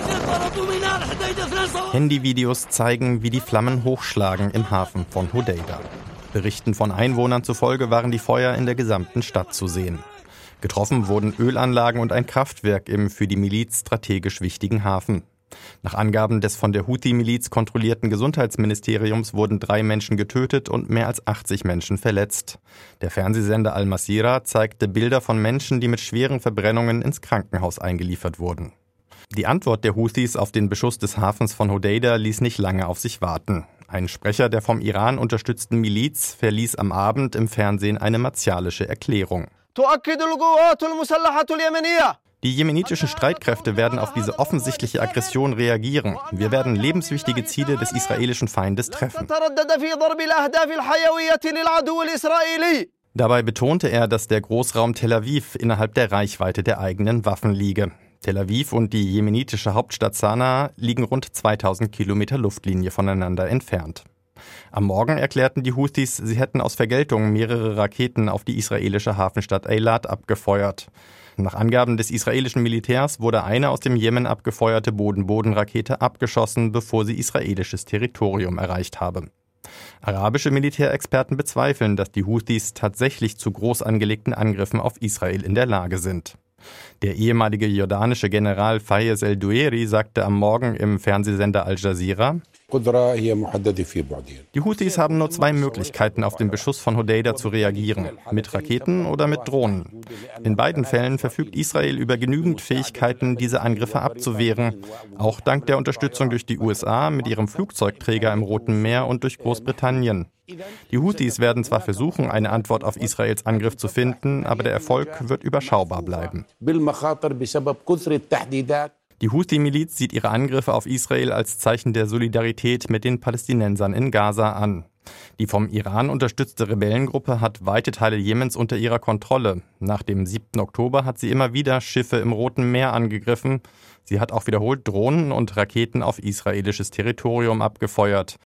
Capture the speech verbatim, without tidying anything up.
Handyvideos zeigen, wie die Flammen hochschlagen im Hafen von Hodeida. Berichten von Einwohnern zufolge waren die Feuer in der gesamten Stadt zu sehen. Getroffen wurden Ölanlagen und ein Kraftwerk im für die Miliz strategisch wichtigen Hafen. Nach Angaben des von der Houthi-Miliz kontrollierten Gesundheitsministeriums wurden drei Menschen getötet und mehr als achtzig Menschen verletzt. Der Fernsehsender Al-Masira zeigte Bilder von Menschen, die mit schweren Verbrennungen ins Krankenhaus eingeliefert wurden. Die Antwort der Houthis auf den Beschuss des Hafens von Hodeida ließ nicht lange auf sich warten. Ein Sprecher der vom Iran unterstützten Miliz verließ am Abend im Fernsehen eine martialische Erklärung. Die jemenitischen Streitkräfte werden auf diese offensichtliche Aggression reagieren. Wir werden lebenswichtige Ziele des israelischen Feindes treffen. Dabei betonte er, dass der Großraum Tel Aviv innerhalb der Reichweite der eigenen Waffen liege. Tel Aviv und die jemenitische Hauptstadt Sanaa liegen rund zweitausend Kilometer Luftlinie voneinander entfernt. Am Morgen erklärten die Houthis, sie hätten aus Vergeltung mehrere Raketen auf die israelische Hafenstadt Eilat abgefeuert. Nach Angaben des israelischen Militärs wurde eine aus dem Jemen abgefeuerte Boden-Boden-Rakete abgeschossen, bevor sie israelisches Territorium erreicht habe. Arabische Militärexperten bezweifeln, dass die Houthis tatsächlich zu groß angelegten Angriffen auf Israel in der Lage sind. Der ehemalige jordanische General Fayez el-Dueri sagte am Morgen im Fernsehsender Al Jazeera: Die Houthis haben nur zwei Möglichkeiten, auf den Beschuss von Hodeida zu reagieren: mit Raketen oder mit Drohnen. In beiden Fällen verfügt Israel über genügend Fähigkeiten, diese Angriffe abzuwehren, auch dank der Unterstützung durch die U S A mit ihrem Flugzeugträger im Roten Meer und durch Großbritannien. Die Houthis werden zwar versuchen, eine Antwort auf Israels Angriff zu finden, aber der Erfolg wird überschaubar bleiben. Die Houthi-Miliz sieht ihre Angriffe auf Israel als Zeichen der Solidarität mit den Palästinensern in Gaza an. Die vom Iran unterstützte Rebellengruppe hat weite Teile Jemens unter ihrer Kontrolle. Nach dem siebten Oktober hat sie immer wieder Schiffe im Roten Meer angegriffen. Sie hat auch wiederholt Drohnen und Raketen auf israelisches Territorium abgefeuert.